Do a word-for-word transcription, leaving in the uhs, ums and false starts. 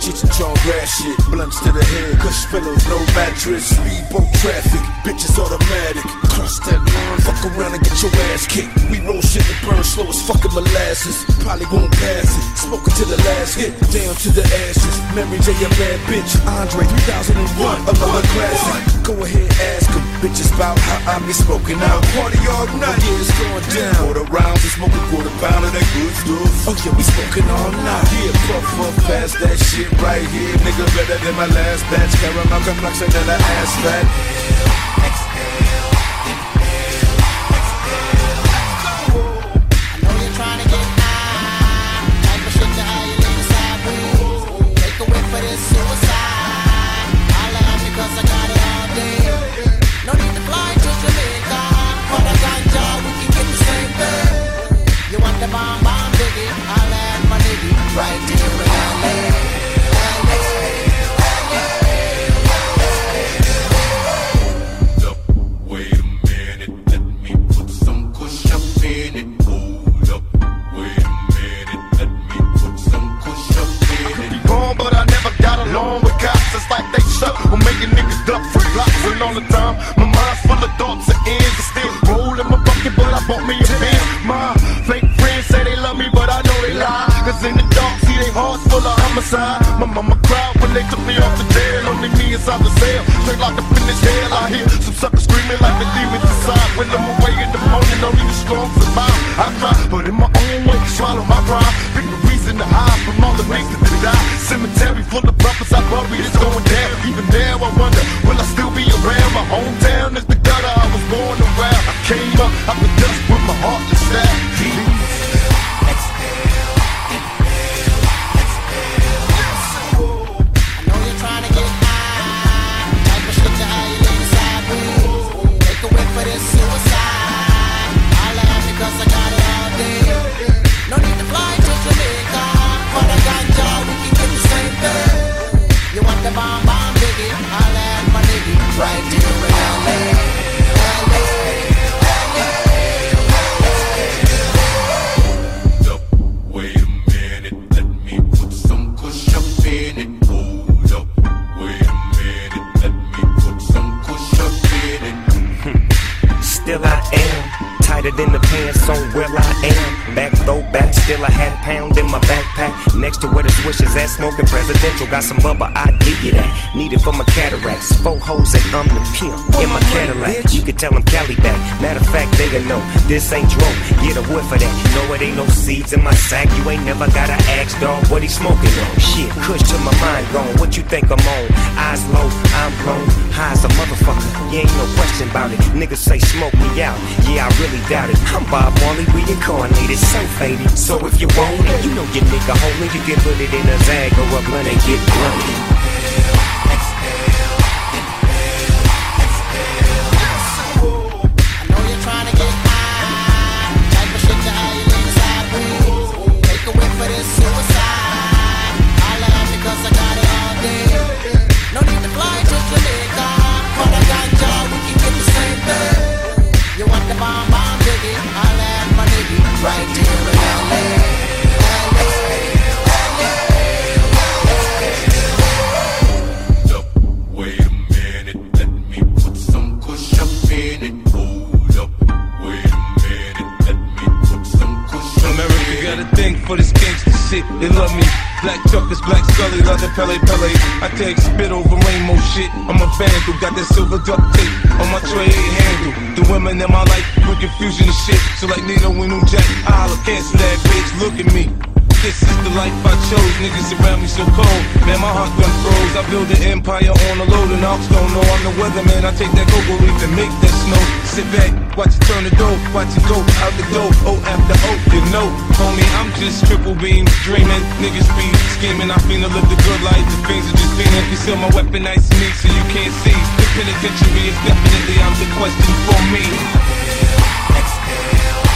Cheech and Chong grass shit, blunts to the head, cush pillows, no mattress. Speedboat traffic, bitches automatic. Cross that line, fuck around and get your ass kicked. We roll shit that burn slow as fucking molasses. Probably won't pass it, smoking to the last hit. Down to the ashes, Mary J a bad bitch. Andre three thousand one, another classic. Go ahead, ask them, bitches about how I be smoking out. Party all night, yeah, it's going down. Quarter rounds, we smoking quarter pound of that good stuff. Oh yeah, we smoking all night. Yeah, puff, puff, pass that shit right here. Nigga better than my last batch. Caramel complexion and an ass fat. All the time, my mind's full of thoughts and ends. I still roll in my bucket, but I bought me a Benz. My fake friends say they love me, but I know they lie. Cause in the dark, see they hearts full of homicide. My mama cried when they took me off the jail. Only me inside the cell, straight locked up in this hell. I hear some suckers screaming like the demons inside. When I'm away in the morning, only the strong survive. I try, but in my own way, swallow my pride. Pick a reason to hide from all the niggas that die. Cemetery full of brothers I buried, it's going down. Even there, I wonder, will I still be around? My hometown is the gutter I was born around. I came up out the dust with my heartless style. Still I am, tighter than the pants on where I am. Back though back, still I had a pound in my backpack. Next to where the swishes at, smoking presidential. Got some bubba, I give you that. Need it for my cataracts. Four hoes and I'm the pimp in my Cadillac. You can tell them Cali back. Matter of fact, they gon' know this ain't dro. Get a whiff of that. No, it ain't no seeds in my sack. You ain't never gotta ask, dog, what he smoking on. Shit, kush to my mind gone. What you think I'm on? Eyes low, I'm blown. High as a motherfucker. You ain't no question about it. Niggas say smoke me out. Yeah, I really doubt it. I'm Bob Marley, reincarnated, so faded. So if you want it, you know your nigga homie. You can put it in a Zag or a blunt and get blunted. For this gangsta shit, they love me. Black truckers, black scully, leather Pele Pele. I take spit over rainbow shit. I'm a vandal, got that silver duct tape on my tray handle. The women in my life with confusion and shit. So like Nino and New Jack, I'll cancel that bitch. Look at me. This is the life I chose. Niggas around me so cold. Man, my heart done froze. I build an empire on a load and Ox don't know I'm the weatherman. I take that cocoa leaf and make that snow. Sit back, watch it turn the dough, watch it go out the door. Oh, after oh, you know, homie, I'm just triple beam dreaming. Niggas be scheming. I finna live the good life. The things are just feeling. Conceal my weapon nice and neat so you can't see. The penitentiary is definitely out the question for me. Exhale.